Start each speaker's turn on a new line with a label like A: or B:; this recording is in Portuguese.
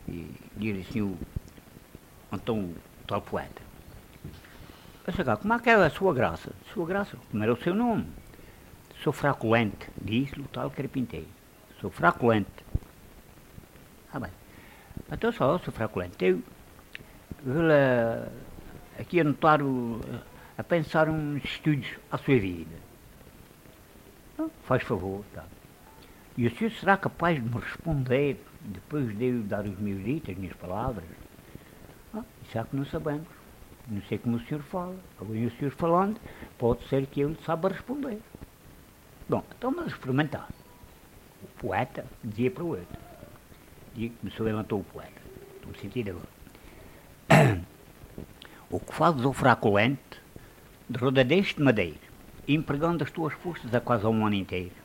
A: E diz assim então o tal poeta. Eu sei cá, como é que é a sua graça? Sua graça, como era o seu nome? Sou fraculente, disse-lhe o tal carpinteiro. Sou fraculente. Ah bem, então só, sou fraculente. Eu vou aqui anotar a pensar uns estudos à sua vida. Faz favor, tá. E o senhor será capaz de me responder, depois de eu dar os meus ditos, as minhas palavras? Isso é que não sabemos. Não sei como o senhor fala. Agora, o senhor falando, pode ser que ele saiba responder. Bom, então vamos experimentar. O poeta dizia para o outro. E começou, levantou o poeta. Estou sentindo agora. O que fazes ao fraculente, de rodadeiros de madeira, empregando as tuas forças há quase um ano inteiro.